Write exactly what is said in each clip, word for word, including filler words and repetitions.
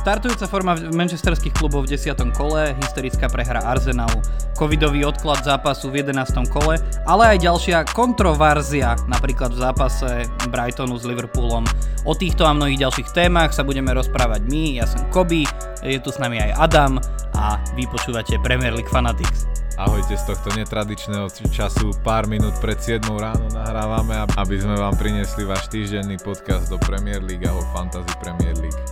Štartujúca forma manchesterských klubov v desiatom kole, historická prehra Arsenalu, covidový odklad zápasu v jedenástom kole, ale aj ďalšia kontroverzia, napríklad v zápase Brightonu s Liverpoolom. O týchto a mnohých ďalších témach sa budeme rozprávať my, ja som Kobi, je tu s nami aj Adam a vy počúvate Premier League Fanatics. Ahojte, z tohto netradičného času pár minút pred siedmou ráno nahrávame, aby sme vám priniesli váš týždenný podcast do Premier League a o Fantasy Premier League.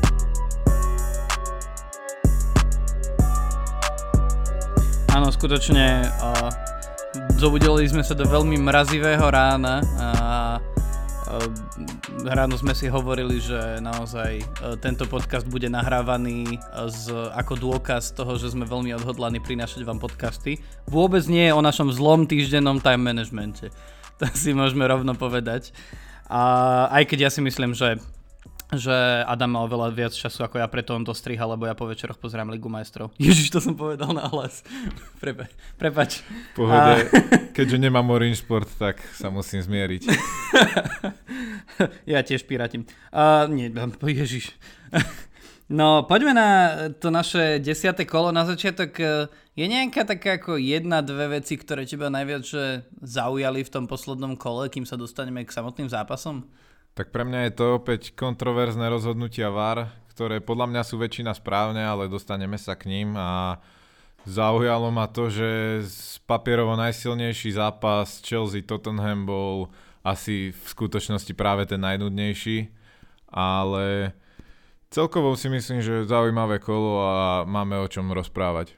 Áno, skutočne uh, zobudili sme sa do veľmi mrazivého rána a uh, ráno sme si hovorili, že naozaj uh, tento podcast bude nahrávaný uh, z, ako dôkaz toho, že sme veľmi odhodlaní prinášať vám podcasty. Vôbec nie je o našom zlom týždennom time managemente. To si môžeme rovno povedať. A aj keď ja si myslím, že že Adam mal veľa viac času ako ja, preto on to striha, lebo ja po večeroch pozerám Ligu majstrov. Ježiš, to som povedal nahlas. Prepa- prepač. Pohode, a... keďže nemám Orange Sport, tak sa musím zmieriť. Ja tiež piratím. Uh, nie, ježiš. No, poďme na to naše desiate kolo. Na začiatok je nejaká taká ako jedna, dve veci, ktoré teba najviac že zaujali v tom poslednom kole, kým sa dostaneme k samotným zápasom? Tak pre mňa je to opäť kontroverzné rozhodnutia vé á er, ktoré podľa mňa sú väčšina správne, ale dostaneme sa k ním a zaujalo ma to, že papierovo najsilnejší zápas Chelsea-Tottenham bol asi v skutočnosti práve ten najnudnejší, ale celkovo si myslím, že zaujímavé kolo a máme o čom rozprávať.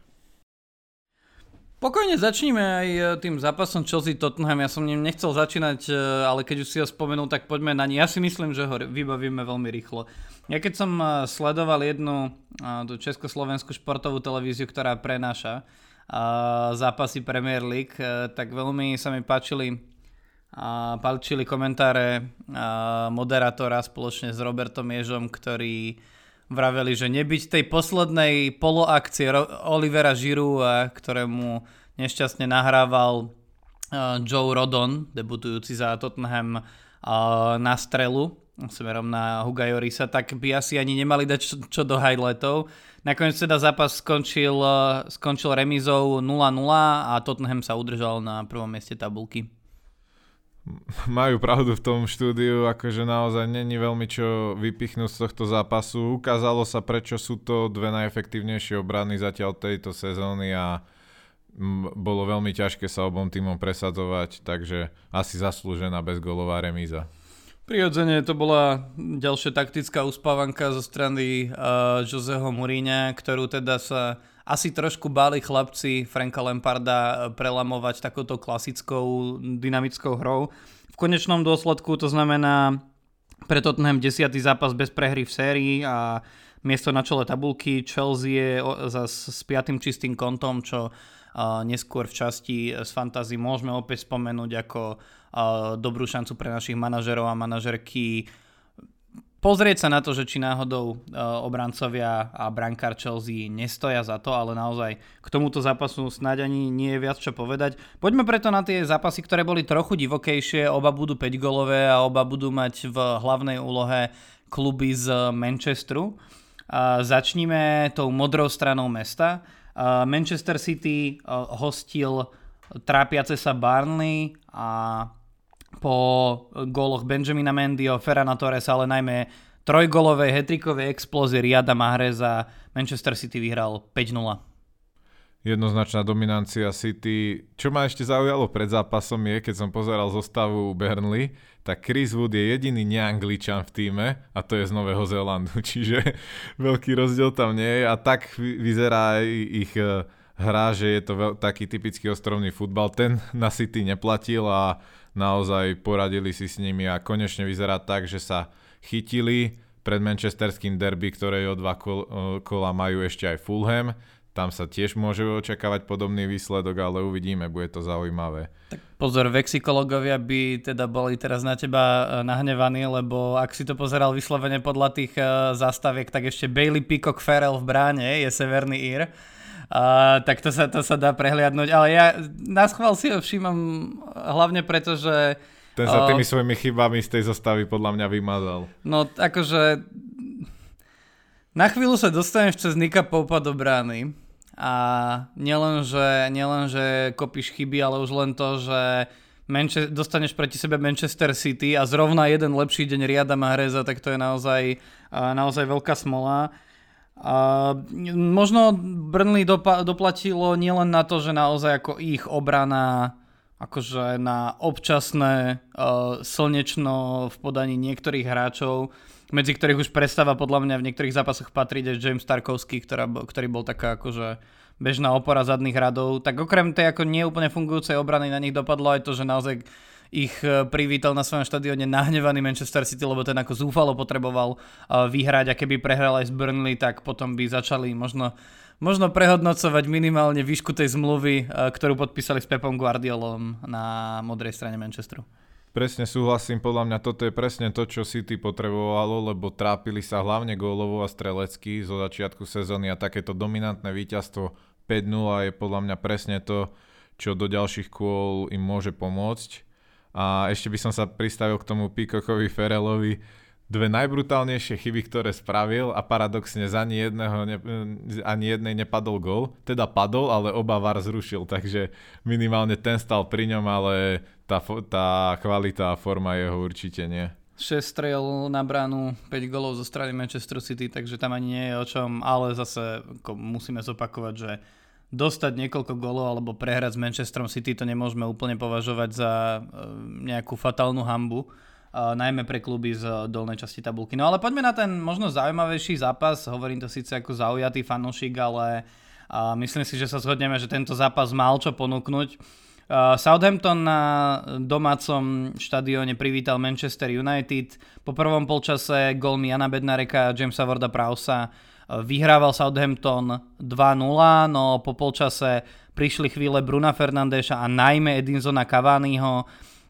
Pokojne začníme aj tým zápasom Chelsea-Tottenham. Ja som ním nechcel začínať, ale keď už si ho spomenul, tak poďme na ní. Ja si myslím, že ho vybavíme veľmi rýchlo. Ja keď som sledoval jednu tú československú športovú televíziu, ktorá prenáša zápasy Premier League, tak veľmi sa mi páčili, páčili komentáre moderátora spoločne s Robertom Ježom, ktorí vraveli, že nebyť tej poslednej poloakcie Olivera Giroua, ktorému nešťastne nahrával Joe Rodon, debutujúci za Tottenham na strelu smerom na Huga Llorisa, tak by asi ani nemali dať čo, čo do highlightov. Nakoniec teda zápas skončil, skončil remízou nula nula a Tottenham sa udržal na prvom mieste tabulky. Majú pravdu v tom štúdiu, akože naozaj není veľmi čo vypichnúť z tohto zápasu. Ukázalo sa, prečo sú to dve najefektívnejšie obrany zatiaľ tejto sezóny a bolo veľmi ťažké sa obom týmom presadzovať, takže asi zaslúžená bezgólová remíza. Prirodzene to bola ďalšia taktická uspávanka zo strany uh, Joseho Mourinha, ktorú teda sa asi trošku báli chlapci Franka Lamparda prelamovať takouto klasickou dynamickou hrou. V konečnom dôsledku to znamená pre Tottenham desiatý zápas bez prehry v sérii a miesto na čele tabulky. Chelsea je zase s piatým čistým kontom, čo neskôr v časti z fantasy môžeme opäť spomenúť ako dobrú šancu pre našich manažerov a manažerky pozrieť sa na to, že či náhodou uh, obrancovia a brankár Chelsea nestoja za to, ale naozaj k tomuto zápasu snáď ani nie je viac čo povedať. Poďme preto na tie zápasy, ktoré boli trochu divokejšie, oba budú päťgólové a oba budú mať v hlavnej úlohe kluby z Manchesteru. Uh, začníme tou modrou stranou mesta. Uh, Manchester City uh, hostil trápiace sa Burnley a po góloch Benjamina Mendyho, Ferrana Torresa, ale najmä trojgólovej hat-trickovej explózie Riyada Mahreza Manchester City vyhral päť nula. Jednoznačná dominancia City. Čo ma ešte zaujalo pred zápasom je, keď som pozeral zostavu Burnley, tak Chris Wood je jediný neangličan v tíme a to je z Nového Zélandu, čiže veľký rozdiel tam nie je a tak vyzerá aj ich hra, že je to veľ, taký typický ostrovný futbal. Ten na City neplatil a naozaj poradili si s nimi a konečne vyzerá tak, že sa chytili pred manchesterským derby, ktoré o dva kol, kola majú ešte aj Fulham. Tam sa tiež môže očakávať podobný výsledok, ale uvidíme, bude to zaujímavé. Tak pozor, vexikológovia by teda boli teraz na teba nahnevaní, lebo ak si to pozeral vyslovene podľa tých zastaviek, tak ešte Bailey Peacock Farrell v bráne je Severný Ír. Uh, tak to sa, to sa dá prehliadnúť, ale ja naschvál si ho všímam hlavne preto, že ten sa tými uh, svojimi chybami z tej zostavy podľa mňa vymazal. No akože Na chvíľu sa dostaneš cez Nicka Popa do brány a nielen, že, nielen, že kopíš chyby, ale už len to, že Manche- dostaneš proti sebe Manchester City a zrovna jeden lepší deň Riyada Mahreza, tak to je naozaj, naozaj veľká smola. A možno Burnley dopa- doplatilo nielen na to, že naozaj ako ich obrana akože na občasné uh, slnečno v podaní niektorých hráčov, medzi ktorých už prestáva podľa mňa v niektorých zápasoch patriť aj James Tarkowski, ktorá, ktorý bol taká akože bežná opora zadných radov. Tak okrem tej ako neúplne fungujúcej obrany na nich dopadlo aj to, že naozaj ich privítal na svojom štadióne nahnevaný Manchester City, lebo ten ako zúfalo potreboval uh, vyhrať a keby prehral aj z Burnley, tak potom by začali možno, možno prehodnocovať minimálne výšku tej zmluvy, uh, ktorú podpísali s Pepom Guardiolom na modrej strane Manchesteru. Presne súhlasím, podľa mňa toto je presne to, čo City potrebovalo, lebo trápili sa hlavne gólovo a strelecky zo začiatku sezóny a takéto dominantné víťazstvo päť nula je podľa mňa presne to, čo do ďalších kôl im môže pomôcť. A ešte by som sa pristavil k tomu Peacockovi Farrellovi. Dve najbrutálnejšie chyby, ktoré spravil a paradoxne z ani, jedného ne, ani jednej nepadol gól. Teda padol, ale oba V A R zrušil, takže minimálne ten stal pri ňom, ale tá, tá kvalita a forma jeho určite nie. šesť striel na bránu, päť golov zo strany Manchester City, takže tam ani nie je o čom, ale zase ako musíme zopakovať, že dostať niekoľko golov alebo prehrať s Manchesterom City to nemôžeme úplne považovať za nejakú fatálnu hanbu. Uh, najmä pre kluby z dolnej časti tabulky. No ale poďme na ten možno zaujímavejší zápas, hovorím to síce ako zaujatý fanúšik, ale uh, myslím si, že sa zhodneme, že tento zápas mal čo ponúknuť. Uh, Southampton na domácom štadióne privítal Manchester United. Po prvom polčase gólmi Jana Bednareka a Jamesa Warda-Prowsea uh, vyhrával Southampton dva nula, no po polčase prišli chvíle Bruna Fernandéša a najmä Edinsona Cavaniho.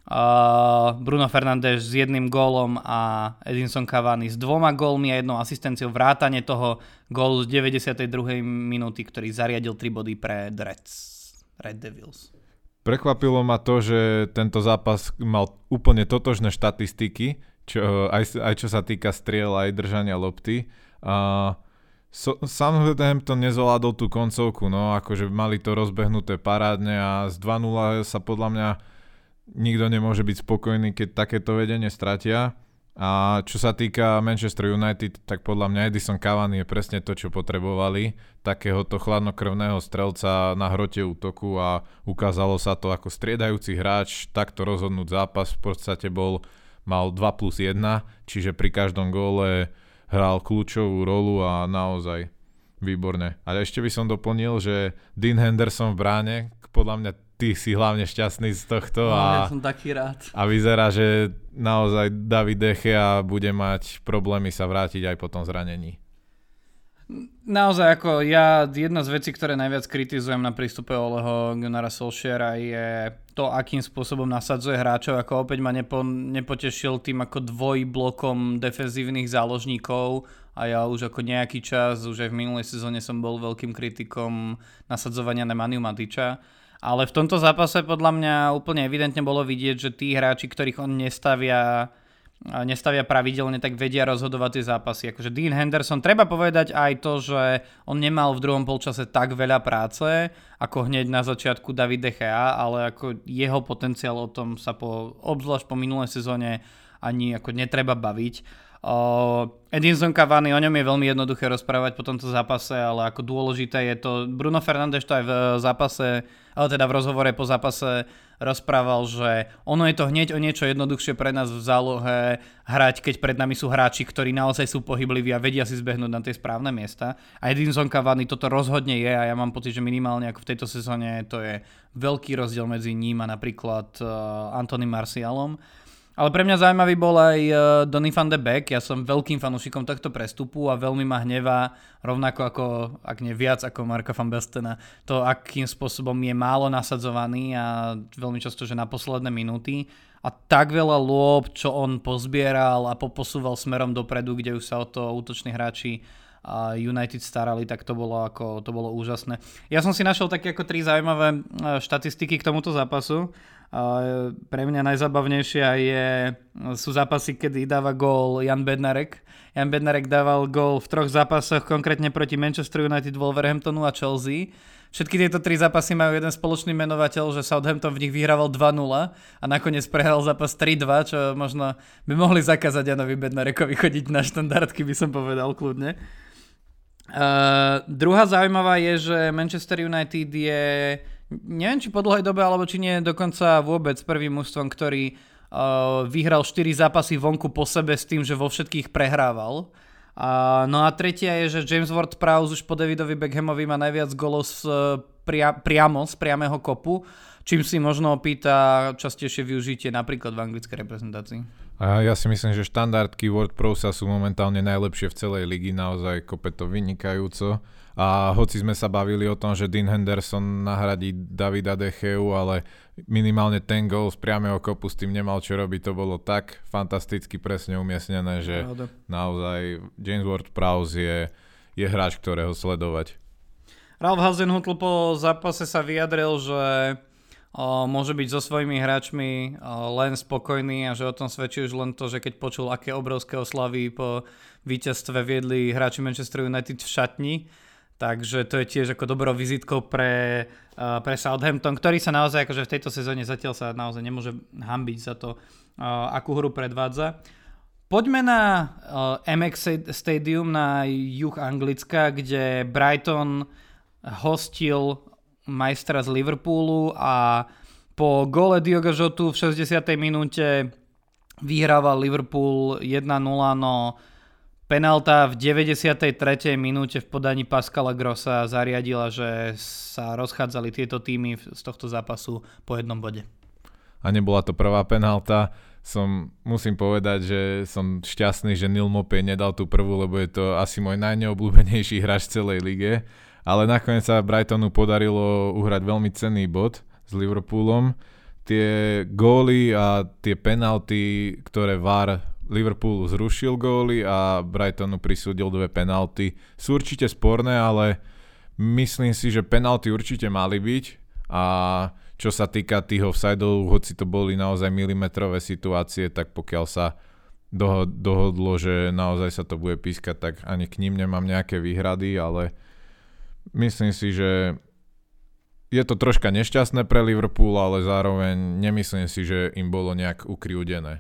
Uh, Bruno Fernandes s jedným gólom a Edinson Cavani s dvoma gólmi a jednou asistenciou, vrátane toho gólu z deväťdesiatej druhej minúty, ktorý zariadil tri body pre Reds, Red Devils. Prekvapilo ma to, že tento zápas mal úplne totožné štatistiky, čo, aj, aj čo sa týka striel, aj držania lopty. Uh, so, Southampton nezvládol tú koncovku, no akože mali to rozbehnuté parádne a z dva nula sa podľa mňa nikto nemôže byť spokojný, keď takéto vedenie stratia. A čo sa týka Manchester United, tak podľa mňa Edinson Cavani je presne to, čo potrebovali. Takéhoto chladnokrvného strelca na hrote útoku a ukázalo sa to ako striedajúci hráč. Takto rozhodnúť zápas v podstate bol, mal dva plus jeden, čiže pri každom góle hral kľúčovú rolu a naozaj výborne. Ale ešte by som doplnil, že Dean Henderson v bráne, podľa mňa ty si hlavne šťastný z tohto no, a, ja som taký rád. A vyzerá, že naozaj David De Gea bude mať problémy sa vrátiť aj po tom zranení. Naozaj ako ja, jedna z vecí, ktoré najviac kritizujem na prístupe Oleho Gunnara Solskjaera je to, akým spôsobom nasadzuje hráčov, ako opäť ma nepo, nepotešil tým ako dvojblokom defenzívnych záložníkov a ja už ako nejaký čas, už aj v minulej sezóne som bol veľkým kritikom nasadzovania Nemaniu Matiča. Ale v tomto zápase podľa mňa úplne evidentne bolo vidieť, že tí hráči, ktorých on nestavia, nestavia pravidelne, tak vedia rozhodovať tie zápasy. Akože Dean Henderson, treba povedať aj to, že on nemal v druhom polčase tak veľa práce, ako hneď na začiatku David De Gea, ale ako jeho potenciál o tom sa po, obzvlášť po minulej sezóne ani ako netreba baviť. Uh, Edinson Cavani, o ňom je veľmi jednoduché rozprávať po tomto zápase, ale ako dôležité je to, Bruno Fernandes to aj v zápase, ale teda v rozhovore po zápase rozprával, že ono je to hneď o niečo jednoduchšie pre nás v zálohe hrať, keď pred nami sú hráči, ktorí naozaj sú pohybliví a vedia si zbehnúť na tie správne miesta. A Edinson Cavani toto rozhodne je a ja mám pocit, že minimálne ako v tejto sezóne to je veľký rozdiel medzi ním a napríklad uh, Anthony Martialom. Ale pre mňa zaujímavý bol aj Donny van de Beek. Ja som veľkým fanúšikom tohto prestupu a veľmi ma hnevá, rovnako ako, ak nie viac ako Marka van Bestena, to akým spôsobom je málo nasadzovaný a veľmi často, že na posledné minúty. A tak veľa lôb, čo on pozbieral a poposúval smerom dopredu, kde už sa o to útoční hráči United starali, tak to bolo, ako, to bolo úžasné. Ja som si našiel také ako tri zaujímavé štatistiky k tomuto zápasu. Pre mňa najzabavnejšia je, sú zápasy, kedy dáva gól Jan Bednarek. Jan Bednarek dával gól v troch zápasoch, konkrétne proti Manchester United, Wolverhamptonu a Chelsea. Všetky tieto tri zápasy majú jeden spoločný menovateľ, že Southampton v nich vyhrával dva nula a nakoniec prehral zápas tri dva, čo možno by mohli zakázať Janovi Bednarekovi chodiť na štandardky, by som povedal kľudne. Uh, druhá zaujímavá je, že Manchester United je, neviem či po dlhej dobe, alebo či nie dokonca vôbec prvým mužstvom, ktorý uh, vyhral štyri zápasy vonku po sebe s tým, že vo všetkých prehrával. Uh, no a tretia je, že James Ward-Prowse už po Davidovi Beckhamovi má najviac golov z, pria, priamo z priamého kopu, čím si možno opýta častejšie využitie napríklad v anglickej reprezentácii. A ja si myslím, že štandardky Ward-Prowse sú momentálne najlepšie v celej ligi, naozaj kope to vynikajúco. A hoci sme sa bavili o tom, že Dean Henderson nahradí Davida De Geu, ale minimálne ten gól z priameho kopu s tým nemal čo robiť, to bolo tak fantasticky presne umiestnené, že Pravda. Naozaj James Ward-Prowse je, je hráč, ktorého sledovať. Ralf Hasenhüttl po zápase sa vyjadril, že o, môže byť so svojimi hráčmi o, len spokojný a že o tom svedčí už len to, že keď počul, aké obrovské oslavy po víťazstve viedli hráči Manchester United v šatni. Takže to je tiež ako dobrou vizitkou pre, uh, pre Southampton, ktorý sa naozaj akože v tejto sezóne zatiaľ sa naozaj nemôže hanbiť za to, uh, akú hru predvádza. Poďme na uh, em iks Stadium na juh Anglicka, kde Brighton hostil majstra z Liverpoolu a po góle Dioga Jotu v šesťdesiatej minúte vyhrával Liverpool jeden nula, no penálta v deväťdesiatej tretej minúte v podaní Pascala Grossa zariadila, že sa rozchádzali tieto týmy z tohto zápasu po jednom bode. A nebola to prvá penálta. Som, musím povedať, že som šťastný, že Neil Maupay nedal tú prvú, lebo je to asi môj najneobľúbenejší hráč v celej lige. Ale nakoniec sa Brightonu podarilo uhrať veľmi cenný bod s Liverpoolom. Tie góly a tie penálty, ktoré vé á er Liverpoolu zrušil góly a Brightonu prisúdil dve penalty. Sú určite sporné, ale myslím si, že penalty určite mali byť a čo sa týka tých offsideov, hoci to boli naozaj milimetrové situácie, tak pokiaľ sa doho- dohodlo, že naozaj sa to bude pískať, tak ani k ním nemám nejaké výhrady, ale myslím si, že je to troška nešťastné pre Liverpool, ale zároveň nemyslím si, že im bolo nejak ukriúdené.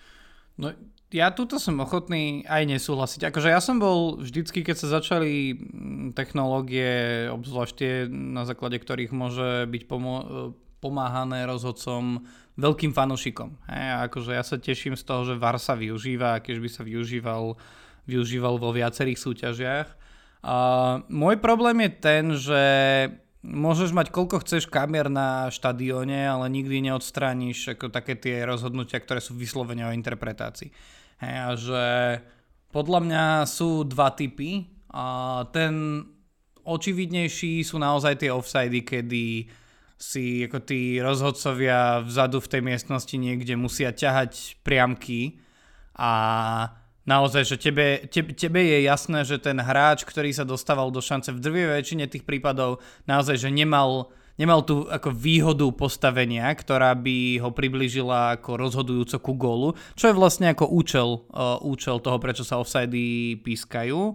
No ja tuto som ochotný aj nesúhlasiť. Akože ja som bol vždycky, keď sa začali technológie, obzvlášť tie, na základe ktorých môže byť pomo- pomáhané rozhodcom, veľkým fanúšikom. Hej, a akože ja sa teším z toho, že vé á er sa využíva, keď by sa využíval, využíval vo viacerých súťažiach. A môj problém je ten, že môžeš mať koľko chceš kamier na štadióne, ale nikdy neodstrániš ako také tie rozhodnutia, ktoré sú vyslovene o interpretácii. Hej, a že podľa mňa sú dva typy. A ten očividnejší sú naozaj tie offsidy, kedy si ako tí rozhodcovia vzadu v tej miestnosti niekde musia ťahať priamky a naozaj, že tebe, tebe, tebe je jasné, že ten hráč, ktorý sa dostával do šance v drvivej väčšine tých prípadov, naozaj, že nemal, nemal tú ako výhodu postavenia, ktorá by ho priblížila ako rozhodujúco ku gólu, čo je vlastne ako účel, uh, účel toho, prečo sa offsidy pískajú.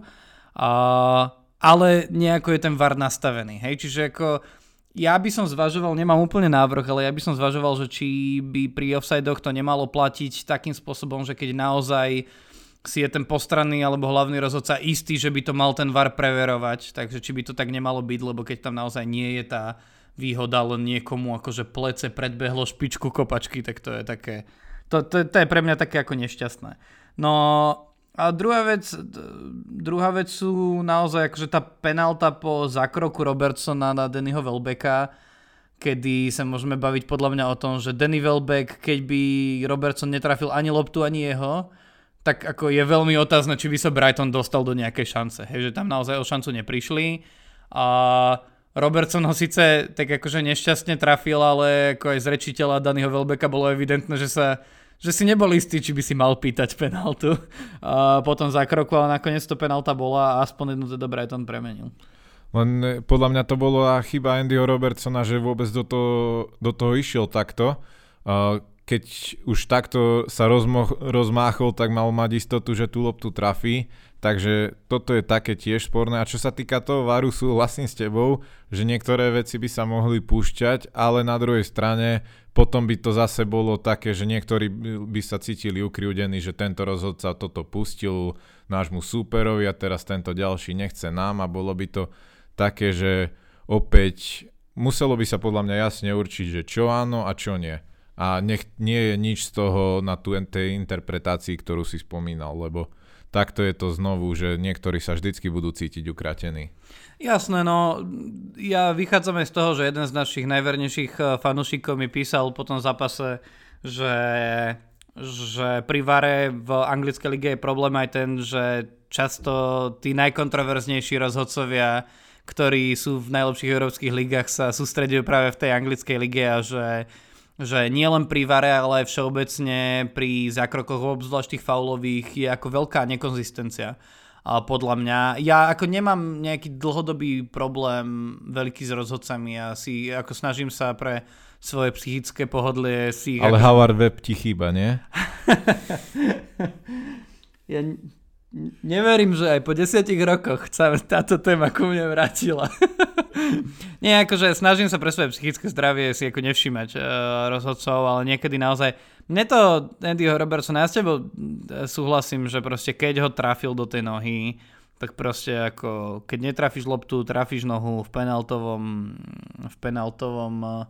Uh, ale nejako je ten vé á er nastavený. Hej? Čiže ako ja by som zvažoval, nemám úplne návrh, ale ja by som zvažoval, že či by pri offsidoch to nemalo platiť takým spôsobom, že keď naozaj si je ten postranný alebo hlavný rozhodca istý, že by to mal ten vé á er preverovať, takže či by to tak nemalo byť, lebo keď tam naozaj nie je tá výhoda len niekomu akože plece predbehlo špičku kopačky, tak to je také, to, to, to je pre mňa také ako nešťastné. No a druhá vec, druhá vec sú naozaj akože tá penálta po zákroku Robertsona na Dannyho Welbecka, kedy sa môžeme baviť podľa mňa o tom, že Danny Welbeck, keď by Robertson netrafil ani loptu, ani jeho, tak ako je veľmi otázne, či by sa Brighton dostal do nejakej šance. Hej, že tam naozaj o šancu neprišli. A Robertson ho síce tak akože nešťastne trafil, ale ako aj z rečiteľa Dannyho Welbecka bolo evidentné, že sa že si nebol istý, či by si mal pýtať penáltu. A potom zákroku, ale nakoniec to penálta bola a aspoň jednu teda Brighton premenil. Len podľa mňa to bola chyba Andyho Robertsona, že vôbec do toho, do toho išiel takto. keď už takto sa rozmoch, rozmáchol, tak mal mať istotu, že tú loptu trafí. Takže toto je také tiež sporné. A čo sa týka toho varu, súhlasím s tebou, že niektoré veci by sa mohli púšťať, ale na druhej strane potom by to zase bolo také, že niektorí by sa cítili ukriúdení, že tento rozhodca toto pustil nášmu súperovi a teraz tento ďalší nechce nám a bolo by to také, že opäť muselo by sa podľa mňa jasne určiť, že čo áno a čo nie. A nech, nie je nič z toho na tú, tej interpretácii, ktorú si spomínal, lebo takto je to znovu, že niektorí sa vždycky budú cítiť ukratení. Jasné, no ja vychádzame z toho, že jeden z našich najvernejších fanúšikov mi písal po tom zápase, že, že pri vare v anglickej lige je problém aj ten, že často tí najkontroverznejší rozhodcovia, ktorí sú v najlepších európskych ligách, sa sústredujú práve v tej anglickej lige a že že nie len pri vare, ale aj všeobecne pri zákrokoch, obzvlášť tých faulových, je ako veľká nekonzistencia. A podľa mňa, ja ako nemám nejaký dlhodobý problém veľký s rozhodcami, ja si ako snažím sa pre svoje psychické pohodlie si... Ale ako... Howard Webb ti chýba, nie? ja neverím, že aj po desiatich rokoch sa táto téma ku mne vrátila. Nie, akože snažím sa pre svoje psychické zdravie si ako nevšímať uh, rozhodcov, ale niekedy naozaj... Mne to Andyho Robertsona, ja s tebou súhlasím, že proste keď ho trafil do tej nohy, tak proste ako keď netrafíš loptu, trafíš nohu v penaltovom v penaltovom uh,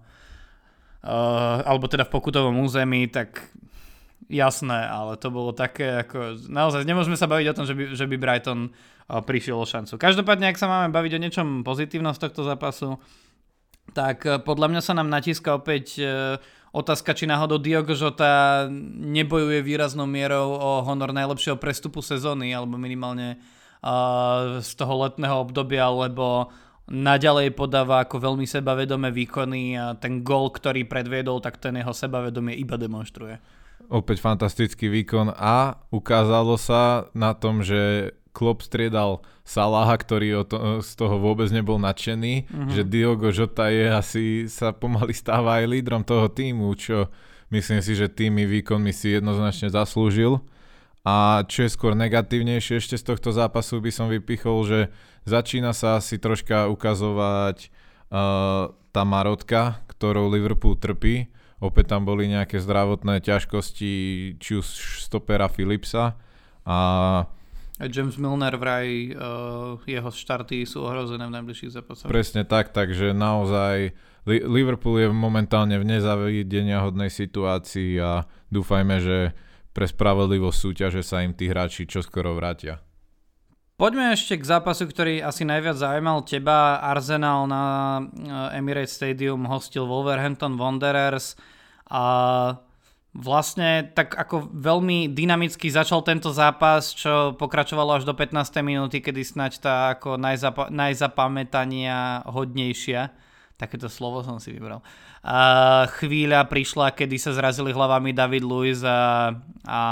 alebo teda v pokutovom území, tak jasné, ale to bolo také ako... Naozaj nemôžeme sa baviť o tom, že by, že by Brighton prišiel o šancu. Každopádne, ak sa máme baviť o niečom pozitívnom z tohto zápasu, tak podľa mňa sa nám natíska opäť otázka, či náhodou Diogo Jota nebojuje výraznou mierou o honor najlepšieho prestupu sezóny, alebo minimálne uh, z toho letného obdobia, lebo naďalej podáva ako veľmi sebavedomé výkony a ten gól, ktorý predviedol, tak ten jeho sebavedomie iba demonstruje. Opäť fantastický výkon a ukázalo sa na tom, že Klopp striedal Salaha, ktorý to, z toho vôbec nebol nadšený, uh-huh. že Diogo Jota je asi sa pomaly stáva aj lídrom toho týmu, čo myslím si, že tými výkonmi si jednoznačne zaslúžil. A čo je skôr negatívnejšie ešte z tohto zápasu by som vypichol, že začína sa asi troška ukazovať uh, tá marotka, ktorou Liverpool trpí. Opäť tam boli nejaké zdravotné ťažkosti, či už stopera Philipsa a James Milner vraj, uh, jeho štarty sú ohrozené v najbližších zápasoch. Presne tak, takže naozaj Liverpool je momentálne v nezávideniahodnej situácii a dúfajme, že pre spravodlivosť súťaže sa im tí hráči čoskoro vrátia. Poďme ešte k zápasu, ktorý asi najviac zaujímal teba. Arsenal na Emirates Stadium hostil Wolverhampton Wanderers a vlastne tak ako veľmi dynamicky začal tento zápas, čo pokračovalo až do pätnástej minúty, kedy snáď tá ako najzapa- najzapamätania hodnejšia, takéto slovo som si vybral, a chvíľa prišla, kedy sa zrazili hlavami David Luiz a, a,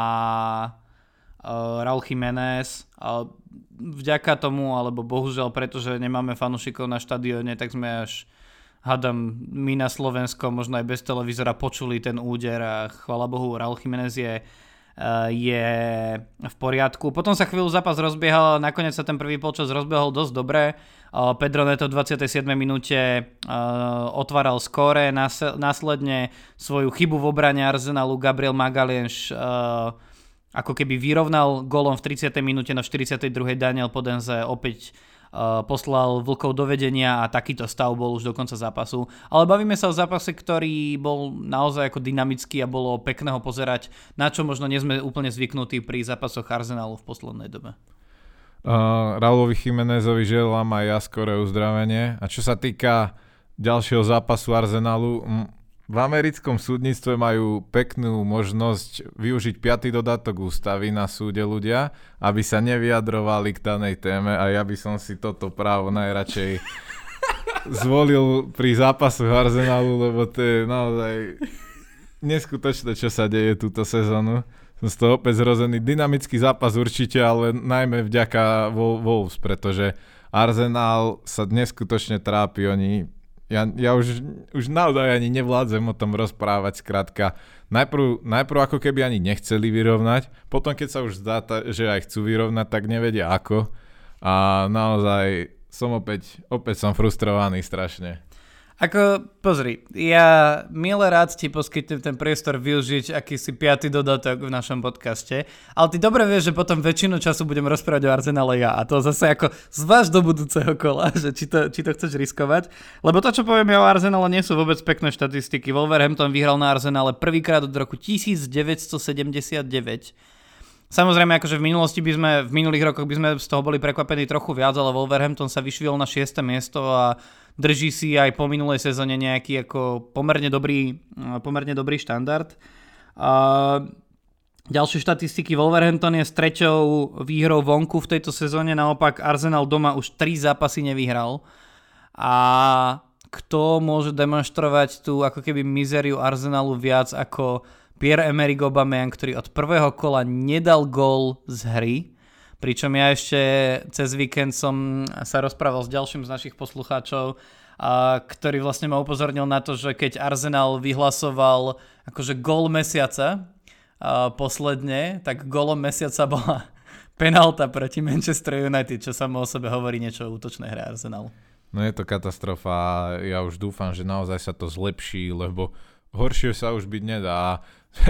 a Raúl Jiménez. A vďaka tomu, alebo bohužiaľ, pretože nemáme fanúšikov na štadióne, tak sme až, hádam, my na Slovensku, možno aj bez televízora, počuli ten úder a chvála Bohu, Raúl Jiménez je, je v poriadku. Potom sa chvíľu zápas rozbiehal, nakoniec sa ten prvý polčas rozbiehol dosť dobre. Pedro Neto v dvadsiatej siedmej minúte otváral skóre, následne svoju chybu v obrane Arsenalu Gabriel Magalhaes ako keby vyrovnal gólom v tridsiatej minúte, na štyridsiatej druhej Daniel Podence opäť uh, poslal Vlkov do vedenia a takýto stav bol už do konca zápasu. Ale bavíme sa o zápase, ktorý bol naozaj ako dynamický a bolo pekné ho pozerať, na čo možno nie sme úplne zvyknutí pri zápasoch Arsenalu v poslednej dobe. Uh, Raulovi Jiménezovi želám aj ja skoré uzdravenie. A čo sa týka ďalšieho zápasu Arsenalu, m- v americkom súdnictve majú peknú možnosť využiť piaty dodatok ústavy na súde ľudia, aby sa nevyjadrovali k danej téme a ja by som si toto právo najradšej zvolil pri zápasoch Arsenalu, lebo to je naozaj neskutočné, čo sa deje túto sezónu. Som z toho opäť zrozený. Dynamický zápas určite, ale najmä vďaka Wolves, pretože Arsenal sa neskutočne trápi. Oni Ja, ja už, už naozaj ani nevládzem o tom rozprávať, skrátka. Najprv, najprv ako keby ani nechceli vyrovnať, potom keď sa už zdá, že aj chcú vyrovnať, tak nevedia ako. A naozaj som opäť, opäť som frustrovaný strašne. Ako, pozri, ja milé rád ti poskytnem ten priestor využiť akýsi piaty dodatok v našom podcaste, ale ty dobre vieš, že potom väčšinu času budem rozprávať o Arsenále ja a to zase ako zváž do budúceho kola, že či to, či to chceš riskovať, lebo to, čo poviem ja o Arsenále, nie sú vôbec pekné štatistiky. Wolverhampton vyhral na Arsenále prvýkrát od roku devätnásťsedemdesiatdeväť. Samozrejme, akože v minulosti by sme, v minulých rokoch by sme z toho boli prekvapení trochu viac, ale Wolverhampton sa vyšvihol na šieste miesto a drží si aj po minulej sezóne nejaký ako pomerne dobrý, pomerne dobrý štandard. A ďalšie štatistiky, Wolverhampton je s treťou výhrou vonku v tejto sezóne, naopak Arsenal doma už tri zápasy nevyhral. A kto môže demonštrovať tú ako keby mizériu Arsenalu viac ako Pierre-Emerick Aubameyang, ktorý od prvého kola nedal gól z hry. Pričom ja ešte cez víkend som sa rozprával s ďalším z našich poslucháčov, a, ktorý vlastne ma upozornil na to, že keď Arsenal vyhlasoval akože gól mesiaca a, posledne, tak gólom mesiaca bola penálta proti Manchester United, čo samo o sebe hovorí niečo o útočnej hre Arsenalu. No je to katastrofa a ja už dúfam, že naozaj sa to zlepší, lebo horšie sa už byť nedá.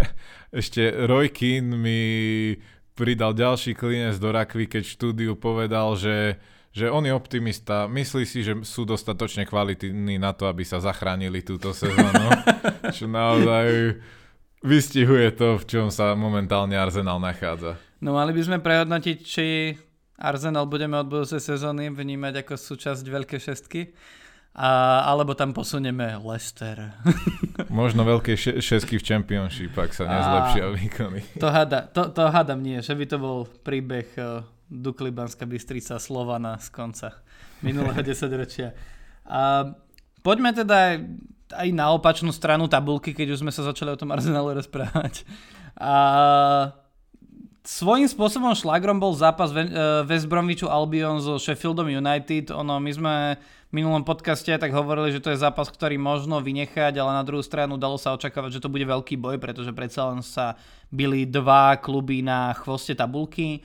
Ešte Roy Keane mi pridal ďalší klinec do rakvy, keď v štúdiu povedal, že, že on je optimista. Myslí si, že sú dostatočne kvalitní na to, aby sa zachránili túto sezónu. Čo naozaj vystihuje to, v čom sa momentálne Arsenal nachádza. No mali by sme prehodnotiť, či Arsenal budeme od budúcej sezóny vnímať ako súčasť veľkej šestky. A, alebo tam posunieme Leicester. Možno veľké še- šesky v Championship, ak sa nezlepšia výkony. To, hada, to, to hadam nie, že by to bol príbeh uh, Dukly Banská Bystrica Slovana z konca minulého desaťročia. A poďme teda aj na opačnú stranu tabulky, keď už sme sa začali o tom Arsenále rozprávať. A svojím spôsobom šlágrom bol zápas West Bromwichu Albion so Sheffieldom United. Ono, my sme v minulom podcaste tak hovorili, že to je zápas, ktorý možno vynechať, ale na druhú stranu dalo sa očakávať, že to bude veľký boj, pretože predsa len sa bili dva kluby na chvoste tabulky.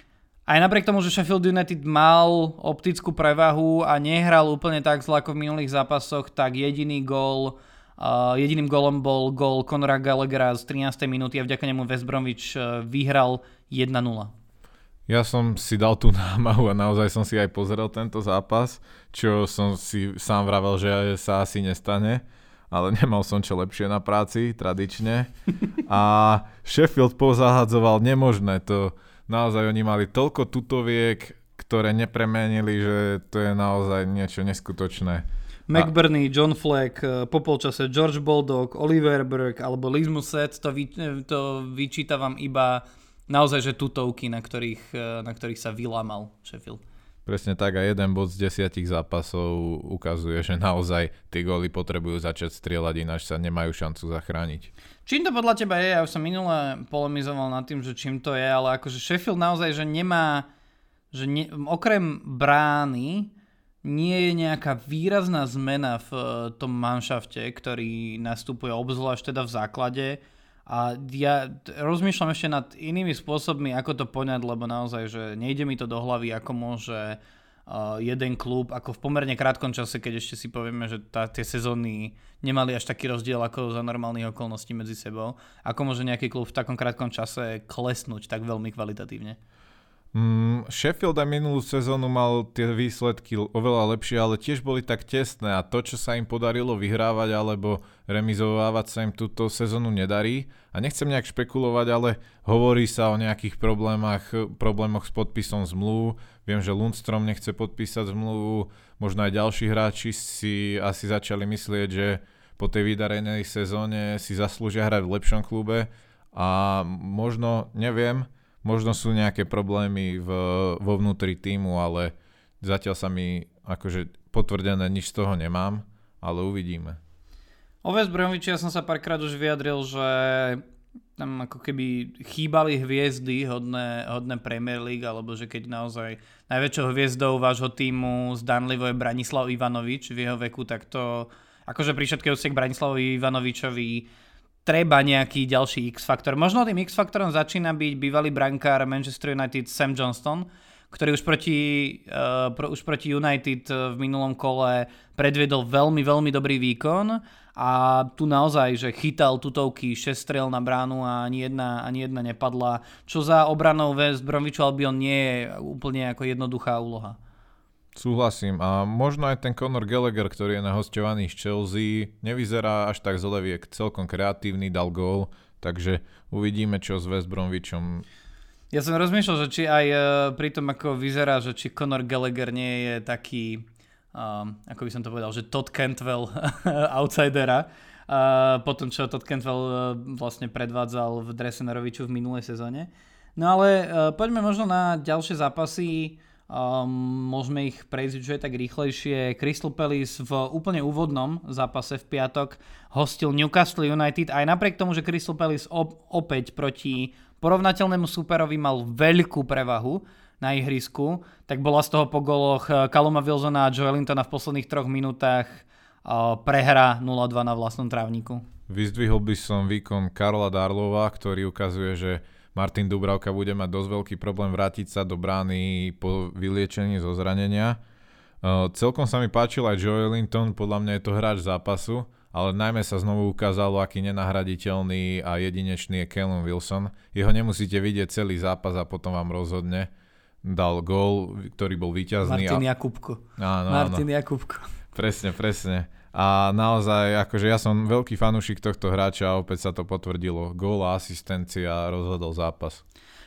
Aj napriek tomu, že Sheffield United mal optickú prevahu a nehral úplne tak zle ako v minulých zápasoch, tak jediný gól, uh, jediným gólom bol gól Conora Gallaghera z trinástej minúty a vďaka nemu West Bromwich uh, vyhral jeden nula. Ja som si dal tú námahu a naozaj som si aj pozrel tento zápas, čo som si sám vravel, že sa asi nestane, ale nemal som čo lepšie na práci, tradične. A Sheffield pozahadzoval nemožné, to naozaj oni mali toľko tutoviek, ktoré nepremenili, že to je naozaj niečo neskutočné. McBurney, John Fleck, po polčase George Baldock, Oliver Burke alebo Liz Musset, to, vy, to vyčítavam iba naozaj, že tutovky, na ktorých, na ktorých sa vylámal Sheffield. Presne tak a jeden bod z desiatich zápasov ukazuje, že naozaj tie góly potrebujú začať strieľať, ináč sa nemajú šancu zachrániť. Čím to podľa teba je? Ja už som minule polemizoval nad tým, že čím to je, ale akože Sheffield naozaj, že nemá, že ne, okrem brány nie je nejaká výrazná zmena v tom manšafte, ktorý nastupuje obzvlášť teda v základe. A ja rozmýšľam ešte nad inými spôsobmi, ako to poňať, lebo naozaj, že nejde mi to do hlavy, ako môže uh, jeden klub, ako v pomerne krátkom čase, keď ešte si povieme, že tá, tie sezóny nemali až taký rozdiel ako za normálnych okolností medzi sebou, ako môže nejaký klub v takom krátkom čase klesnúť tak veľmi kvalitatívne. Mm, Sheffield aj minulú sezónu mal tie výsledky oveľa lepšie, ale tiež boli tak tesné a to, čo sa im podarilo vyhrávať alebo remizovávať, sa im túto sezónu nedarí. A nechcem nejak špekulovať, ale hovorí sa o nejakých problémach, problémoch s podpisom zmluv. Viem, že Lundstrom nechce podpísať zmluvu, možno aj ďalší hráči si asi začali myslieť, že po tej vydarenej sezóne si zaslúžia hrať v lepšom klube a možno, neviem, možno sú nejaké problémy v, vo vnútri tímu, ale zatiaľ sa mi akože potvrdené nič z toho nemám, ale uvidíme. O West Bromwichi ja som sa párkrát už vyjadril, že tam ako keby chýbali hviezdy hodné, hodné Premier League, alebo že keď naozaj najväčšou hviezdou vášho týmu zdanlivo je Branislav Ivanovič v jeho veku, tak to akože pri všetkej úcte k Branislavovi Ivanovičovi treba nejaký ďalší X-faktor. Možno tým X-faktorom začína byť bývalý brankár Manchester United Sam Johnston, ktorý už proti, uh, pro, už proti United v minulom kole predviedol veľmi, veľmi dobrý výkon a tu naozaj, že chytal tutovky, šesť strel na bránu a ani jedna, ani jedna nepadla, čo za obranou West Bromwich Albion nie je úplne ako jednoduchá úloha. Súhlasím a možno aj ten Conor Gallagher, ktorý je na hosťovaní z Chelsea, nevyzerá až tak zle, je celkom kreatívny, dal gól, takže uvidíme, čo s West Bromwichom. Ja som rozmýšľal, že či aj pri tom, ako vyzerá, že či Conor Gallagher nie je taký, um, ako by som to povedal, že Todd Cantwell outsidera, uh, po tom, čo Todd Cantwell uh, vlastne predvádzal v drese Norwichu v minulej sezóne. No ale uh, poďme možno na ďalšie zápasy, um, môžeme ich prejsť už aj tak rýchlejšie. Crystal Palace v úplne úvodnom zápase v piatok hostil Newcastle United, aj napriek tomu, že Crystal Palace op- opäť proti porovnateľnému súperovi mal veľkú prevahu na ihrisku, tak bola z toho po goloch Calluma Wilsona a Joelintona v posledných troch minútach prehra nula dva na vlastnom trávniku. Vyzdvihol by som výkon Karla Darlova, ktorý ukazuje, že Martin Dubravka bude mať dosť veľký problém vrátiť sa do brány po vyliečení zo zranenia. Celkom sa mi páčil aj Joelinton, podľa mňa je to hráč zápasu, ale najmä sa znovu ukázalo, aký nenahraditeľný a jedinečný je Callum Wilson. Jeho nemusíte vidieť celý zápas a potom vám rozhodne. Dal gól, ktorý bol víťazný. Martin a... Jakubko. Áno, Martin áno. Jakubko. Presne, presne. A naozaj, akože ja som veľký fanúšik tohto hráča a opäť sa to potvrdilo. Gól a asistencia rozhodol zápas.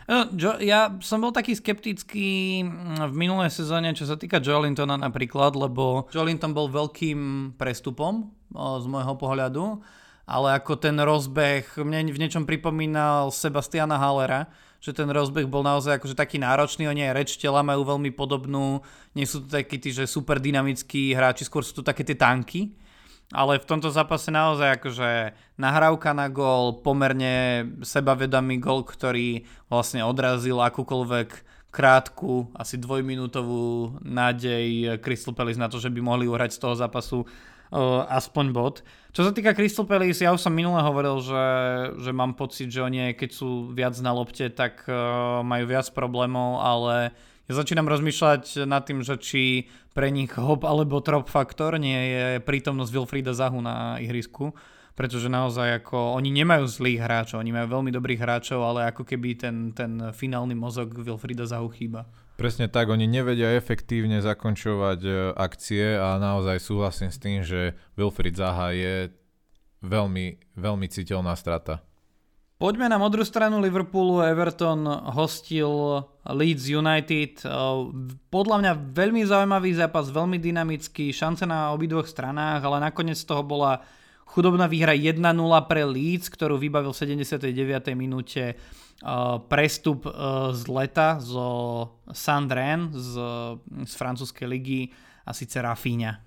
Ja som bol taký skeptický v minulej sezóne, čo sa týka Joelintona napríklad, lebo Joelinton bol veľkým prestupom z môjho pohľadu, ale ako ten rozbeh mne v niečom pripomínal Sebastiana Hallera, že ten rozbeh bol naozaj akože taký náročný, oni aj reč tela majú veľmi podobnú, nie sú to takí tí, že super dynamickí hráči, skôr sú to také tie tanky. Ale v tomto zápase naozaj akože nahrávka na gól, pomerne sebavedomý gól, ktorý vlastne odrazil akúkoľvek krátku, asi dvojminútovú nádej Crystal Palace na to, že by mohli uhrať z toho zápasu uh, aspoň bod. Čo sa týka Crystal Palace, ja už som minule hovoril, že, že mám pocit, že oni keď sú viac na lopte, tak uh, majú viac problémov, ale ja začínam rozmýšľať nad tým, že či pre nich hop alebo trop faktor nie je prítomnosť Wilfrieda Zahu na ihrisku, pretože naozaj ako oni nemajú zlých hráčov, oni majú veľmi dobrých hráčov, ale ako keby ten, ten finálny mozog Wilfrieda Zahu chýba. Presne tak, oni nevedia efektívne zakončovať akcie a naozaj súhlasím s tým, že Wilfried Zaha je veľmi, veľmi citeľná strata. Poďme na modrú stranu Liverpoolu. Everton hostil Leeds United. Podľa mňa veľmi zaujímavý zápas, veľmi dynamický, šance na obidvoch stranách, ale nakoniec z toho bola chudobná výhra jedna nula pre Leeds, ktorú vybavil v sedemdesiatej deviatej minúte prestup z leta zo Saint-Étienne z, z francúzskej ligy a síce Rafinha.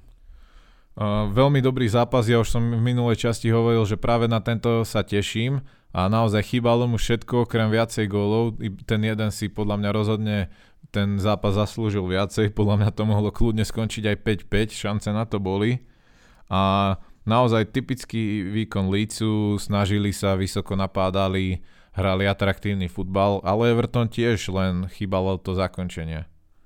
Uh, veľmi dobrý zápas, ja už som v minulej časti hovoril, že práve na tento sa teším. A naozaj chýbalo mu všetko, okrem viacej gólov. Ten jeden si podľa mňa rozhodne ten zápas zaslúžil viacej. Podľa mňa to mohlo kľudne skončiť aj päť päť, šance na to boli. A naozaj typický výkon Leedsu, snažili sa, vysoko napádali, hrali atraktívny futbal, ale Everton tiež len chýbalo to zakončenie.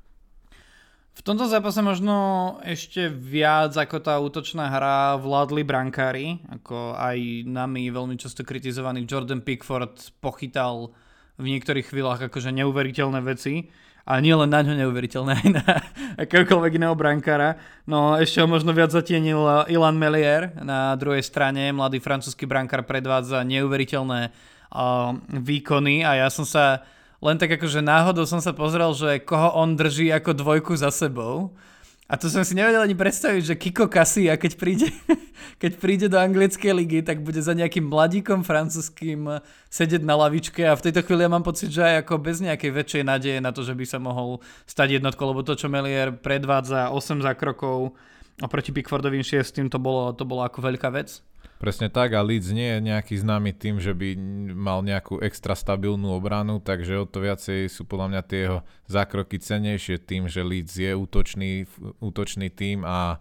V tomto zápase možno ešte viac ako tá útočná hra vládli brankári, ako aj nami veľmi často kritizovaný Jordan Pickford pochytal v niektorých chvíľach akože neuveriteľné veci, a nie len na ňo neuveriteľné, aj na akéhokoľvek iného brankára. No ešte ho možno viac zatienil Ilan Melier na druhej strane, mladý francúzsky brankár predvádza neuveriteľné uh, výkony a ja som sa len tak akože náhodou som sa pozrel, že koho on drží ako dvojku za sebou. A to som si nevedel ani predstaviť, že Kiko Casilla, keď príde, keď príde do anglickej ligy, tak bude za nejakým mladíkom francúzským sedieť na lavičke a v tejto chvíli ja mám pocit, že aj ako bez nejakej väčšej nádeje na to, že by sa mohol stať jednotkou, lebo to, čo Melier predvádza osem zákrokov, oproti Pickfordovým šiestym to bolo, to bolo ako veľká vec. Presne tak, a Leeds nie je nejaký známy tým, že by mal nejakú extra stabilnú obranu, takže o to viacej sú podľa mňa tie jeho zákroky cennejšie tým, že Leeds je útočný, útočný tým a,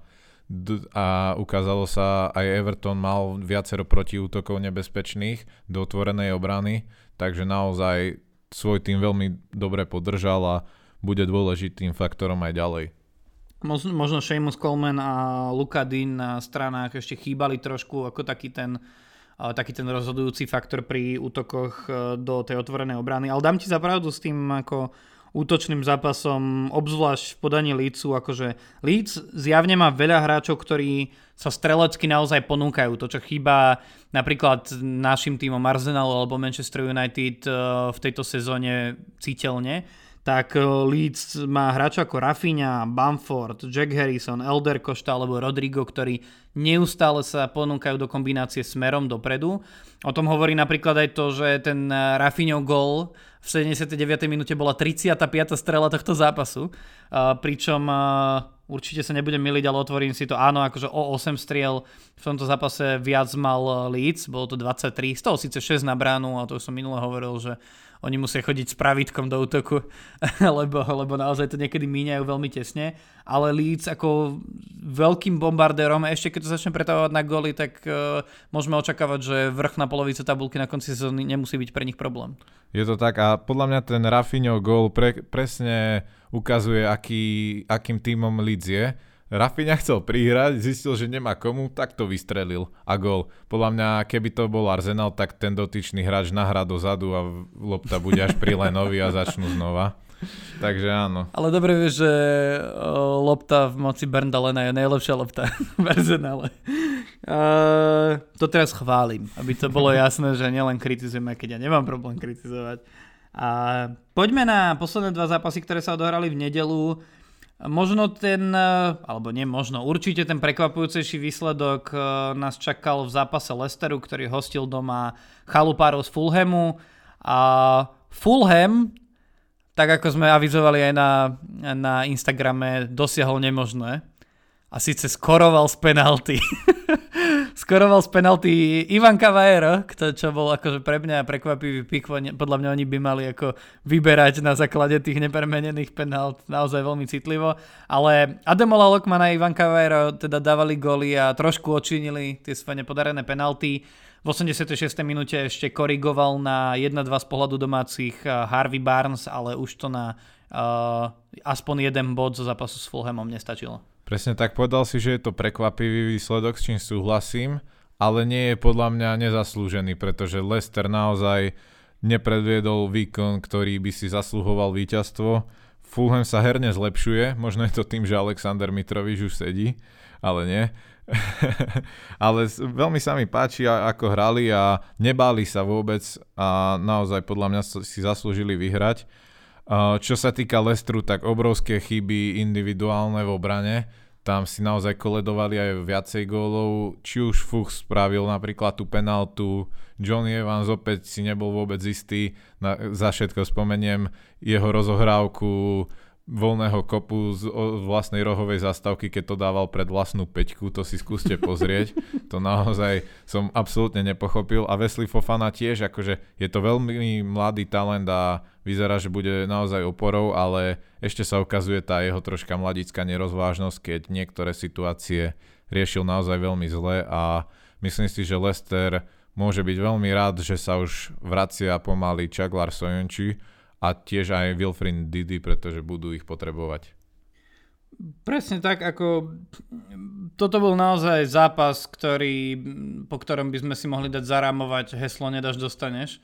a ukázalo sa, aj Everton mal viacero protiútokov nebezpečných do otvorenej obrany, takže naozaj svoj tým veľmi dobre podržal a bude dôležitým faktorom aj ďalej. Možno, možno Seamus Coleman a Luka Dean na stranách ešte chýbali trošku ako taký ten, taký ten rozhodujúci faktor pri útokoch do tej otvorenej obrany. Ale dám ti za pravdu s tým ako útočným zápasom, obzvlášť v podaní Leedsu. Akože Leeds zjavne má veľa hráčov, ktorí sa strelecky naozaj ponúkajú. To, čo chýba napríklad našim tímom Arsenalu alebo Manchester United v tejto sezóne citeľne, tak Leeds má hráča ako Rafinha, Bamford, Jack Harrison, Elder Costa alebo Rodrigo, ktorí neustále sa ponúkajú do kombinácie smerom dopredu. O tom hovorí napríklad aj to, že ten Rafinha gól v sedemdesiatej deviatej minúte bola tridsiata piata strela tohto zápasu, pričom určite sa nebudem myliť, ale otvorím si to, áno, akože o osem striel v tomto zápase viac mal Leeds, bolo to dvadsaťtri, z toho síce šesť na bránu, a to som minule hovoril, že oni musia chodiť s pravítkom do útoku, lebo, lebo naozaj to niekedy míňajú veľmi tesne, ale Leeds ako veľkým bombardérom, ešte keď to začne pretávať na góly, tak uh, môžeme očakávať, že vrchná polovica tabulky na konci sezóny nemusí byť pre nich problém. Je to tak a podľa mňa ten Rafinha gól pre, presne ukazuje, aký, akým tímom Leeds je. Rafinha chcel prihrať, zistil, že nemá komu, tak to vystrelil a gól. Podľa mňa, keby to bol Arsenal, tak ten dotyčný hráč nahrá dozadu a lopta bude až pri Lenovi a začnú znova. Takže áno. Ale dobre vieš, že lopta v moci Bernda Lena je najlepšia lopta v Arsenale. Uh, to teraz chválim, aby to bolo jasné, že nielen kritizujem, keď ja nemám problém kritizovať. A poďme na posledné dva zápasy, ktoré sa odohrali v nedeľu. Možno ten, alebo nie možno, určite ten prekvapujúcejší výsledok nás čakal v zápase Leicesteru, ktorý hostil doma chalupárov z Fulhamu. A Fulham, tak ako sme avizovali aj na, na Instagrame, dosiahol nemožné. A síce skoroval z penalty. skoroval z penalty Ivan Cavallero, čo bol akože pre mňa prekvapivý pik. Podľa mňa oni by mali ako vyberať na základe tých nepremenených penalt naozaj veľmi citlivo. Ale Ademola Lookman a Ivan Cavallero teda dávali góly a trošku odčinili tie svoje nepodarené penalty. V osemdesiatej šiestej minúte ešte korigoval na jeden dva z pohľadu domácich Harvey Barnes, ale už to na uh, aspoň jeden bod zo zápasu s Fulhamom nestačilo. Presne tak, povedal si, že je to prekvapivý výsledok, s čím súhlasím, ale nie je podľa mňa nezaslúžený, pretože Leicester naozaj nepredviedol výkon, ktorý by si zasluhoval víťazstvo. Fulham sa herne zlepšuje, možno je to tým, že Alexander Mitrovič už sedí, ale nie. Ale veľmi sa mi páči, ako hrali a nebáli sa vôbec a naozaj podľa mňa si zaslúžili vyhrať. Čo sa týka Leicesteru, tak obrovské chyby individuálne v obrane. Tam si naozaj koledovali aj viacej gólov. Či už Fuchs spravil napríklad tú penaltu, Johnny Evans opäť si nebol vôbec istý. Na, za všetko spomeniem jeho rozohrávku voľného kopu z vlastnej rohovej zastávky, keď to dával pred vlastnú peťku, to si skúste pozrieť. To naozaj som absolútne nepochopil. A Wesley Fofana tiež, akože je to veľmi mladý talent a vyzerá, že bude naozaj oporou, ale ešte sa ukazuje tá jeho troška mladická nerozvážnosť, keď niektoré situácie riešil naozaj veľmi zle a myslím si, že Leicester môže byť veľmi rád, že sa už vracia pomaly Čaglar Soyuncu a tiež aj Wilfried Ndidi, pretože budú ich potrebovať. Presne tak, ako toto bol naozaj zápas, ktorý, po ktorom by sme si mohli dať zarámovať heslo nedáš, dostaneš.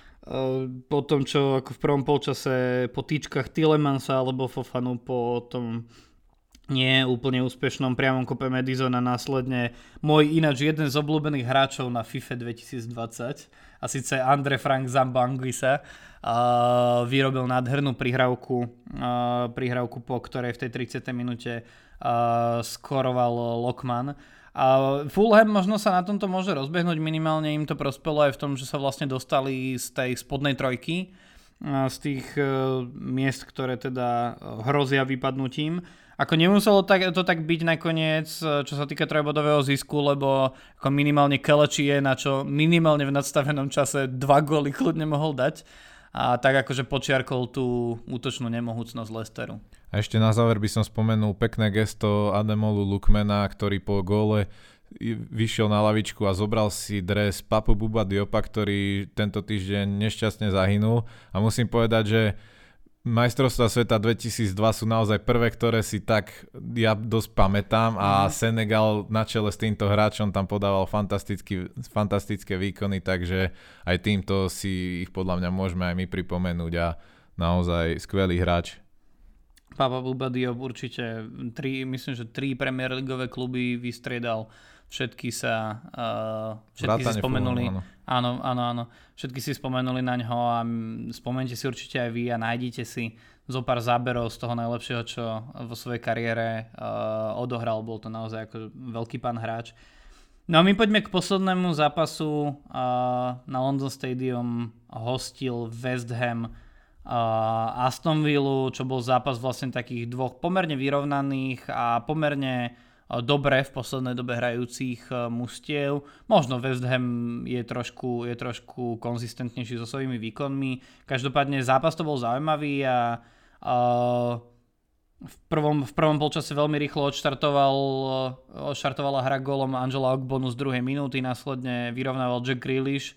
Po tom, čo ako v prvom polčase po týčkach Tielemannsa alebo Fofanu po tom nie úplne úspešnom priamom kope Madisona následne môj ináč jeden z obľúbených hráčov na FIFA dvetisícdvadsať a síce Andre Frank Zambanguisa Uh, vyrobil nádhernú prihrávku, uh, prihrávku, po ktorej v tej tridsiatej minúte uh, skoroval Lookman. Uh, Fulham možno sa na tomto môže rozbehnúť, minimálne im to prospelo aj v tom, že sa vlastne dostali z tej spodnej trojky, uh, z tých uh, miest, ktoré teda hrozia vypadnutím. ako nemuselo tak, to tak byť nakoniec, čo sa týka trojbodového zisku, lebo ako minimálne Kelechi je na čo minimálne v nadstavenom čase dva góly kľudne mohol dať. A tak akože počiarkol tú útočnú nemohúcnosť Leicesteru. A ešte na záver by som spomenul pekné gesto Ademolu Lookmana, ktorý po góle vyšiel na lavičku a zobral si dres Papu Bouba Diopa, ktorý tento týždeň nešťastne zahynul. A musím povedať, že majstrovstvá sveta dvetisícdva sú naozaj prvé, ktoré si tak ja dosť pamätám a mm. Senegal na čele s týmto hráčom tam podával fantastické výkony, takže aj týmto si ich podľa mňa môžeme aj my pripomenúť a naozaj skvelý hráč. Papa Bouba Diop určite, tri, myslím, že tri Premier Ligové kluby vystriedal. Všetky sa uh, všetky si spomenuli. Fulham, áno. áno, áno, áno. Všetky si spomenuli na ňo a spomente si určite aj vy a nájdite si zo pár záberov z toho najlepšieho, čo vo svojej kariére uh, odohral. Bol to naozaj ako veľký pán hráč. No a my poďme k poslednému zápasu. Uh, na London Stadium hostil West Ham uh, Aston Villa, čo bol zápas vlastne takých dvoch pomerne vyrovnaných a pomerne dobre v poslednej dobe hrajúcich mustiev. Možno West Ham je trošku, je trošku konzistentnejší so svojimi výkonmi. Každopádne zápas to bol zaujímavý a, a v, prvom, v prvom polčase veľmi rýchlo odštartoval, odštartovala hra gólom Angela Ogbonu z druhej minúty, následne vyrovnával Jack Grealish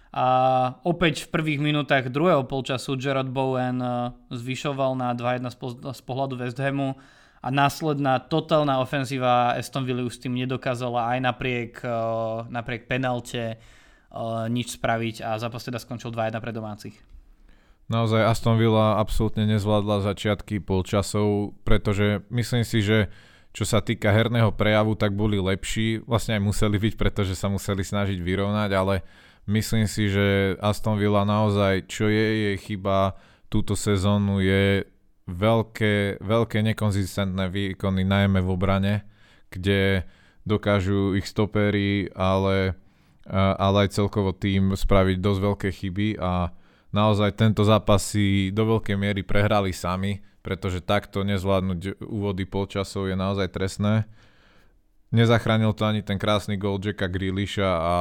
a opäť v prvých minútach druhého polčasu Jarrod Bowen zvyšoval na dva jedna z pohľadu West Hamu. A následná totálna ofenzíva Aston Villa už s tým nedokázala aj napriek, uh, napriek penalte uh, nič spraviť a zápas teda skončil dva jedna pre domácich. Naozaj Aston Villa absolútne nezvládla začiatky polčasov, pretože myslím si, že čo sa týka herného prejavu, tak boli lepší. Vlastne aj museli byť, pretože sa museli snažiť vyrovnať, ale myslím si, že Aston Villa naozaj, čo je jej chyba túto sezónu, je veľké, veľké nekonzistentné výkony, najmä v obrane, kde dokážu ich stoperi, ale, ale aj celkovo tým spraviť dosť veľké chyby a naozaj tento zápas si do veľkej miery prehrali sami, pretože takto nezvládnuť úvody polčasov je naozaj trestné. Nezachránil to ani ten krásny gól Jacka Grealisha a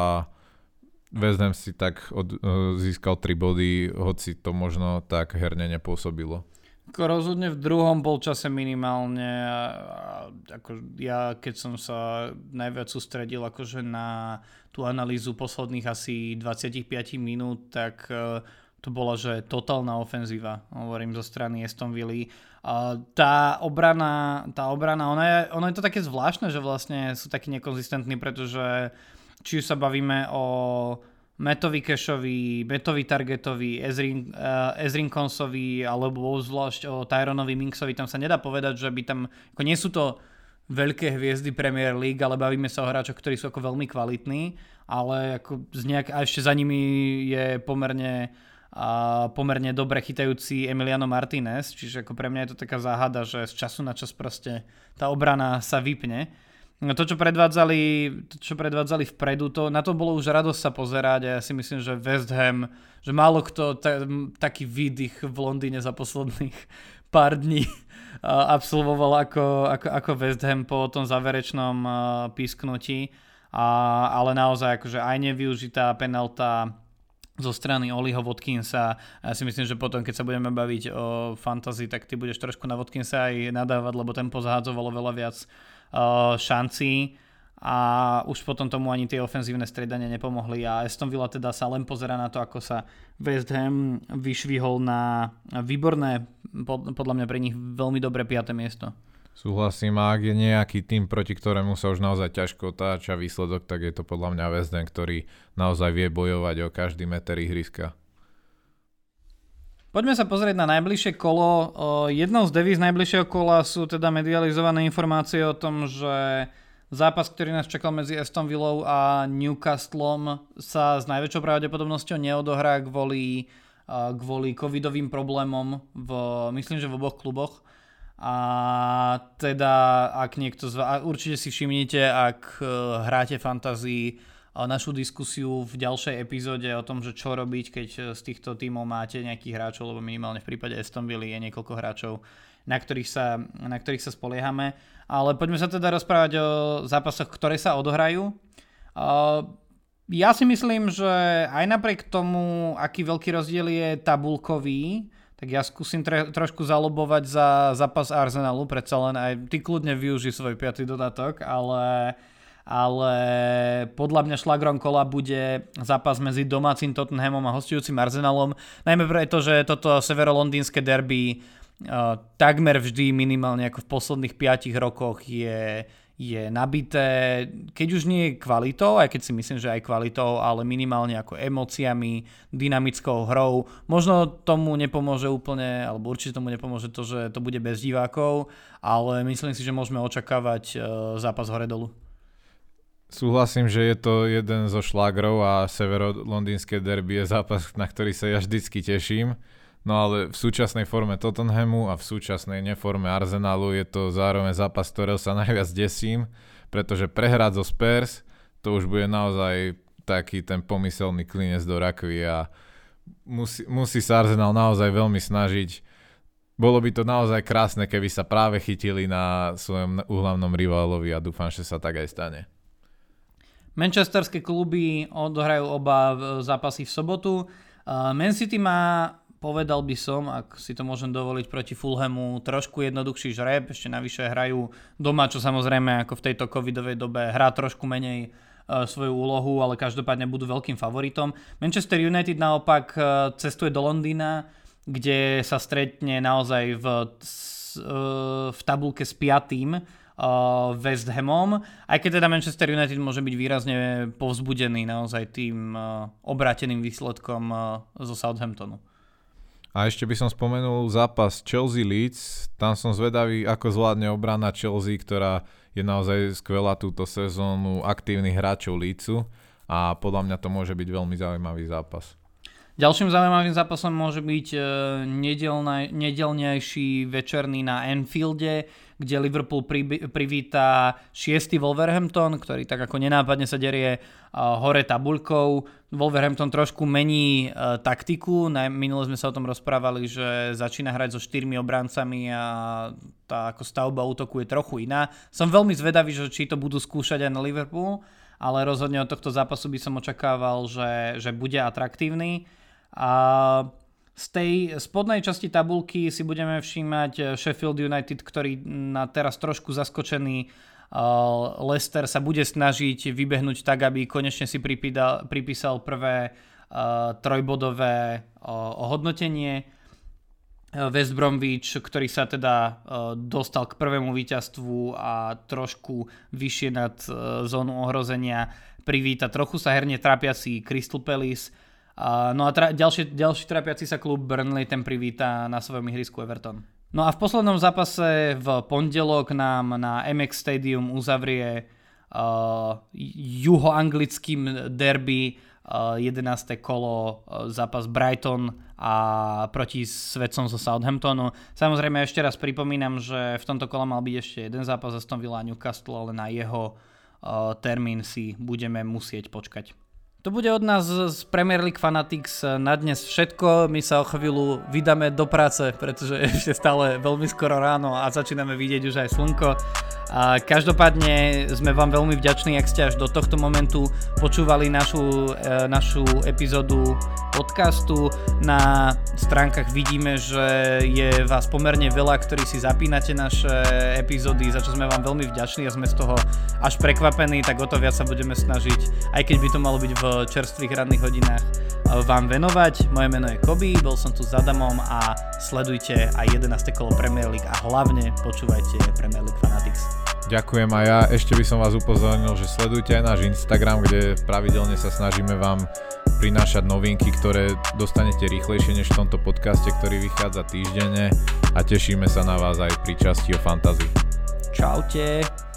West Ham si tak od, získal tri body, hoci to možno tak herne nepôsobilo. Rozhodne v druhom polčase minimálne, ako ja keď som sa najviac sústredil akože na tú analýzu posledných asi dvadsaťpäť minút, tak to bola, že totálna ofenzíva, hovorím zo strany Aston Villa. Tá obrana, tá obrana, ona je, ono je to také zvláštne, že vlastne sú takí nekonzistentní, pretože či už sa bavíme o Mattovi Cashovi, Mattovi Targetovi, Ezrin, uh, Ezrin Konsovi alebo zvlášť o Tyronovi Minksovi, tam sa nedá povedať, že by tam, ako nie sú to veľké hviezdy Premier League, ale bavíme sa o hráčoch, ktorí sú ako veľmi kvalitní, ale ako z nejak, a ešte za nimi je pomerne, uh, pomerne dobre chytajúci Emiliano Martinez, čiže ako pre mňa je to taká záhada, že z času na čas proste tá obrana sa vypne. No to, čo predvádzali, to, čo predvádzali vpredu, to, na to bolo už radosť sa pozerať a ja si myslím, že West Ham, že málo kto ta, taký výdych v Londýne za posledných pár dní absolvoval ako, ako, ako West Ham po tom záverečnom uh, písknutí, a, ale naozaj akože aj nevyužitá penalta zo strany Oliho Watkinsa. Ja si myslím, že potom, keď sa budeme baviť o fantasy, tak ty budeš trošku na Watkinsa aj nadávať, lebo ten pozhádzovalo veľa viac uh, šancí a už potom tomu ani tie ofenzívne striedania nepomohli a Aston Villa teda sa len pozerá na to, ako sa West Ham vyšvihol na výborné, podľa mňa pre nich veľmi dobré piate miesto. Súhlasím, a ak je nejaký tým, proti ktorému sa už naozaj ťažko otáča výsledok, tak je to podľa mňa West Ham, ktorý naozaj vie bojovať o každý meter ihriska. Poďme sa pozrieť na najbližšie kolo. Jednou z devíz najbližšieho kola sú teda medializované informácie o tom, že zápas, ktorý nás čakal medzi Aston Villou a Newcastlom, sa s najväčšou pravdepodobnosťou neodohrá kvôli, kvôli covidovým problémom v, myslím, že v oboch kluboch. A teda ak niekto z vás, určite si všimnite, ak hráte fantasy, našu diskusiu v ďalšej epizóde o tom, že čo robiť, keď z týchto tímov máte nejakých hráčov, lebo minimálne v prípade Aston Villa je niekoľko hráčov, na ktorých sa, na ktorých sa spoliehame. Ale poďme sa teda rozprávať o zápasoch, ktoré sa odohrajú. Ja si myslím, že aj napriek tomu, aký veľký rozdiel je tabuľkový, tak ja skúsim tre- trošku zalobovať za zápas Arsenalu, predsa len aj ty kľudne využij svoj piaty dodatok, ale, ale podľa mňa šlagrom kola bude zápas medzi domácim Tottenhamom a hostujúcim Arsenalom, najmä preto, že toto severolondýnske derby uh, takmer vždy minimálne ako v posledných piatich rokoch je je nabité, keď už nie je kvalitou, aj keď si myslím, že aj kvalitou, ale minimálne ako emóciami, dynamickou hrou. Možno tomu nepomôže úplne, alebo určite tomu nepomôže to, že to bude bez divákov, ale myslím si, že môžeme očakávať zápas hore-dolu. Súhlasím, že je to jeden zo šlágrov a severolondýnske derby je zápas, na ktorý sa ja vždycky teším. No ale v súčasnej forme Tottenhamu a v súčasnej neforme Arsenalu je to zároveň zápas, ktorého sa najviac desím, pretože prehrať zo Spurs to už bude naozaj taký ten pomyselný klinec do rakvy a musí, musí sa Arsenal naozaj veľmi snažiť. Bolo by to naozaj krásne, keby sa práve chytili na svojom úhlavnom riválovi a dúfam, že sa tak aj stane. Manchesterské kluby odohrajú oba zápasy v sobotu. Man City má, povedal by som, ak si to môžem dovoliť, proti Fulhamu trošku jednoduchší žreb, ešte navyše hrajú doma, čo samozrejme ako v tejto covidovej dobe hrá trošku menej uh, svoju úlohu, ale každopádne budú veľkým favoritom. Manchester United naopak uh, cestuje do Londýna, kde sa stretne naozaj v, uh, v tabulke s piatým uh, West Hamom, aj keď teda Manchester United môže byť výrazne povzbudený naozaj tým uh, obráteným výsledkom uh, zo Southamptonu. A ešte by som spomenul zápas Chelsea-Leeds. Tam som zvedavý, ako zvládne obrana Chelsea, ktorá je naozaj skvelá túto sezónu aktívnych hráčov Leedsu a podľa mňa to môže byť veľmi zaujímavý zápas. Ďalším zaujímavým zápasom môže byť nedelnej, nedelnejší večerný na Anfielde, kde Liverpool privíta šiesty Wolverhampton, ktorý tak ako nenápadne sa derie hore tabuľkou. Wolverhampton trošku mení uh, taktiku. Minule sme sa o tom rozprávali, že začína hrať so štyrmi obrancami a tá ako stavba útoku je trochu iná. Som veľmi zvedavý, že či to budú skúšať aj na Liverpool, ale rozhodne od tohto zápasu by som očakával, že, že bude atraktívny. A z tej spodnej časti tabuľky si budeme všímať Sheffield United, ktorý na teraz trošku zaskočený uh, Leicester sa bude snažiť vybehnúť tak, aby konečne si pripídal, pripísal prvé uh, trojbodové uh, ohodnotenie. West Bromwich, ktorý sa teda uh, dostal k prvému víťazstvu a trošku vyššie nad uh, zónu ohrozenia, privíta trochu sa herne trápiaci Crystal Palace. Uh, no a tra- ďalší, ďalší trápiaci sa klub Burnley, ten privíta na svojom ihrisku Everton. No a v poslednom zápase v pondelok nám na em iks Stadium uzavrie uh, juhoanglickým derby uh, jedenáste kolo uh, zápas Brighton a proti svedcom zo Southamptonu. Samozrejme ešte raz pripomínam, že v tomto kole mal byť ešte jeden zápas Aston Villa Newcastle, ale na jeho uh, termín si budeme musieť počkať. To bude od nás z Premier League Fanatics na dnes všetko. My sa o chvíľu vydáme do práce, pretože ešte stále veľmi skoro ráno a začíname vidieť už aj slnko. A každopádne sme vám veľmi vďační, ak ste až do tohto momentu počúvali našu, e, našu epizódu podcastu. Na stránkach vidíme, že je vás pomerne veľa, ktorí si zapínate naše epizódy, za čo sme vám veľmi vďační a sme z toho až prekvapení, tak o to viac sa budeme snažiť, aj keď by to malo byť v čerstvých ranných hodinách, vám venovať. Moje meno je Kobi, bol som tu s Adamom a sledujte aj jedenáste kolo Premier League a hlavne počúvajte Premier League Fanatics. Ďakujem a ja ešte by som vás upozornil, že sledujte aj náš Instagram, kde pravidelne sa snažíme vám prinášať novinky, ktoré dostanete rýchlejšie než v tomto podcaste, ktorý vychádza týždenne a tešíme sa na vás aj pri časti o fantázii. Čaute.